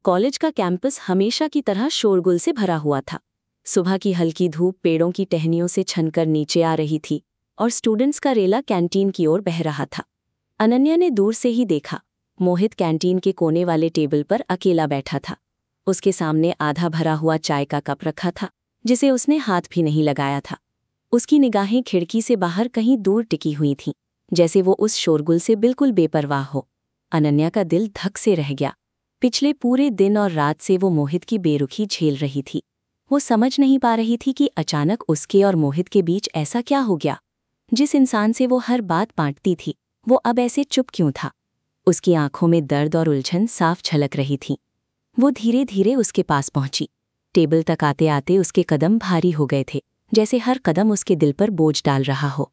College का campus हमेशा की तरह शोरगुल से भरा हुआ था। सुबह की हल्की धूप पेड़ों की टहनियों से छनकर नीचे आ रही थी और स्टूडेंट्स का रेला कैंटीन की ओर बह रहा था। अनन्या ने दूर से ही देखा, मोहित कैंटीन के कोने वाले टेबल पर अकेला बैठा था। उसके सामने आधा भरा हुआ चाय का कप रखा था, जिसे उसने हाथ भी नहीं लगाया था। उसकी निगाहें खिड़की से बाहर कहीं दूर टिकी हुई थीं, जैसे वो उस शोरगुल से बिल्कुल बेपरवाह हो। अनन्या का दिल धक से रह गया। पिछले पूरे दिन और रात से वो मोहित की बेरुखी झेल रही थी। वो समझ नहीं पा रही थी कि अचानक उसके और मोहित के बीच ऐसा क्या हो गया। जिस इंसान से वो हर बात बांटती थी, वो अब ऐसे चुप क्यों था। उसकी आंखों में दर्द और उलझन साफ झलक रही थी। वो धीरे धीरे उसके पास पहुंची। टेबल तक आते आते उसके कदम भारी हो गए थे, जैसे हर कदम उसके दिल पर बोझ डाल रहा हो।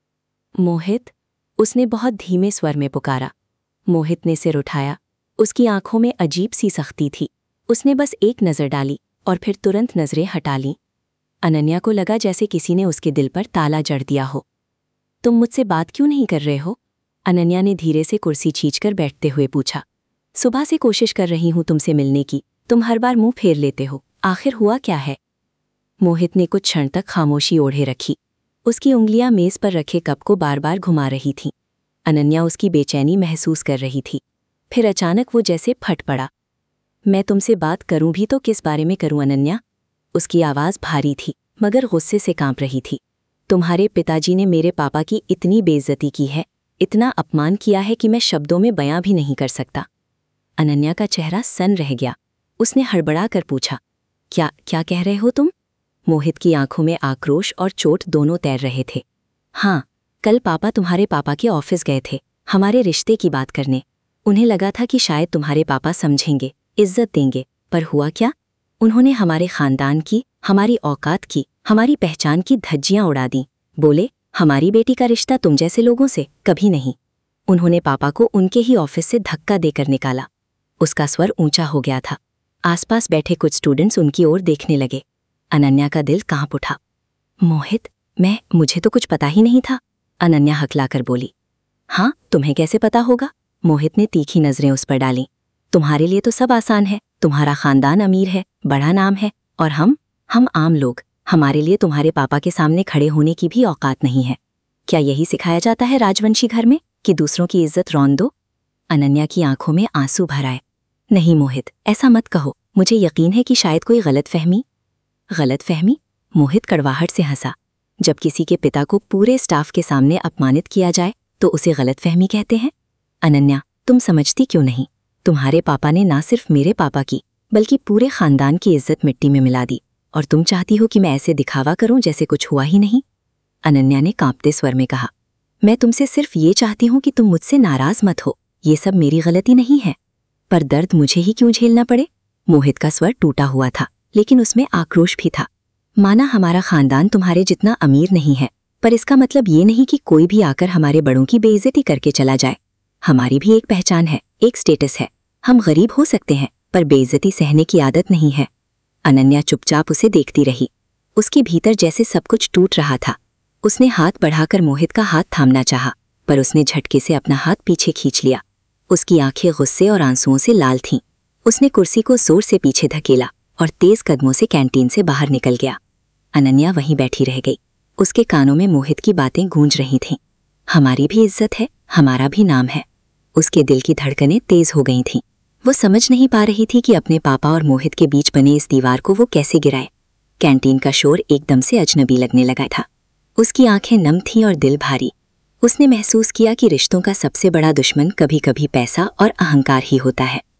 मोहित, उसने बहुत धीमे स्वर में पुकारा। मोहित ने सिर उठाया। उसकी आंखों में अजीब सी सख्ती थी। उसने बस एक नज़र डाली और फिर तुरंत नज़रें हटा लीं। अनन्या को लगा जैसे किसी ने उसके दिल पर ताला जड़ दिया हो। तुम मुझसे बात क्यों नहीं कर रहे हो? अनन्या ने धीरे से कुर्सी खींचकर बैठते हुए पूछा। सुबह से कोशिश कर रही हूं तुमसे मिलने की, तुम हर बार मुंह फेर लेते हो। आखिर हुआ क्या है? मोहित ने कुछ क्षण तक खामोशी ओढ़े रखी। उसकी उंगलियां मेज पर रखे कप को बार बार घुमा रही थीं। अनन्या उसकी बेचैनी महसूस कर रही थी। फिर अचानक वो जैसे फट पड़ा। मैं तुमसे बात करूं भी तो किस बारे में करूं अनन्या? उसकी आवाज़ भारी थी मगर गुस्से से कांप रही थी। तुम्हारे पिताजी ने मेरे पापा की इतनी बेइज्जती की है, इतना अपमान किया है कि मैं शब्दों में बयां भी नहीं कर सकता। अनन्या का चेहरा सन रह गया। उसने हड़बड़ा कर पूछा, क्या क्या कह रहे हो तुम? मोहित की आंखों में आक्रोश और चोट दोनों तैर रहे थे। हाँ, कल पापा तुम्हारे पापा के ऑफिस गए थे हमारे रिश्ते की बात करने। उन्हें लगा था कि शायद तुम्हारे पापा समझेंगे, इज्जत देंगे, पर हुआ क्या? उन्होंने हमारे खानदान की, हमारी औकात की, हमारी पहचान की धज्जियां उड़ा दी। बोले, हमारी बेटी का रिश्ता तुम जैसे लोगों से कभी नहीं। उन्होंने पापा को उनके ही ऑफिस से धक्का देकर निकाला। उसका स्वर ऊंचा हो गया था। आसपास बैठे कुछ स्टूडेंट्स उनकी ओर देखने लगे। अनन्या का दिल कांप उठा। मोहित, मुझे तो कुछ पता ही नहीं था, अनन्या हकलाकर बोली। हाँ, तुम्हें कैसे पता होगा? मोहित ने तीखी नजरें उस पर डाली। तुम्हारे लिए तो सब आसान है। तुम्हारा खानदान अमीर है, बड़ा नाम है, और हम आम लोग। हमारे लिए तुम्हारे पापा के सामने खड़े होने की भी औकात नहीं है। क्या यही सिखाया जाता है राजवंशी घर में कि दूसरों की इज्जत रौंद दो? अनन्या की आंखों में आंसू भर आए। नहीं मोहित, ऐसा मत कहो। मुझे यकीन है कि शायद कोई गलतफहमी। मोहित कड़वाहट से हंसा। जब किसी के पिता को पूरे स्टाफ के सामने अपमानित किया जाए तो उसे गलतफहमी कहते हैं। अनन्या, तुम समझती क्यों नहीं? तुम्हारे पापा ने ना सिर्फ मेरे पापा की बल्कि पूरे खानदान की इज्जत मिट्टी में मिला दी, और तुम चाहती हो कि मैं ऐसे दिखावा करूं जैसे कुछ हुआ ही नहीं? अनन्या ने कांपते स्वर में कहा। मैं तुमसे सिर्फ ये चाहती हूं कि तुम मुझसे नाराज मत हो। ये सब मेरी गलती नहीं है, पर दर्द मुझे ही क्यों झेलना पड़े? मोहित का स्वर टूटा हुआ था, लेकिन उसमें आक्रोश भी था। माना हमारा खानदान तुम्हारे जितना अमीर नहीं है, पर इसका मतलब ये नहीं कि कोई भी आकर हमारे बड़ों की बेइज्जती करके चला जाए। हमारी भी एक पहचान है, एक स्टेटस है। हम गरीब हो सकते हैं, पर बेइज्जती सहने की आदत नहीं है। अनन्या चुपचाप उसे देखती रही। उसके भीतर जैसे सब कुछ टूट रहा था। उसने हाथ बढ़ाकर मोहित का हाथ थामना चाहा, पर उसने झटके से अपना हाथ पीछे खींच लिया। उसकी आंखें गुस्से और आंसुओं से लाल थीं। उसने कुर्सी को जोर से पीछे धकेला और तेज कदमों से कैंटीन से बाहर निकल गया। अनन्या वहीं बैठी रह गई। उसके कानों में मोहित की बातें गूंज रही थीं। हमारी भी इज्जत है, हमारा भी नाम है। उसके दिल की धड़कनें तेज हो गई थीं। वो समझ नहीं पा रही थी कि अपने पापा और मोहित के बीच बने इस दीवार को वो कैसे गिराए। कैंटीन का शोर एकदम से अजनबी लगने लगा था। उसकी आंखें नम थीं और दिल भारी। उसने महसूस किया कि रिश्तों का सबसे बड़ा दुश्मन कभी कभी पैसा और अहंकार ही होता है।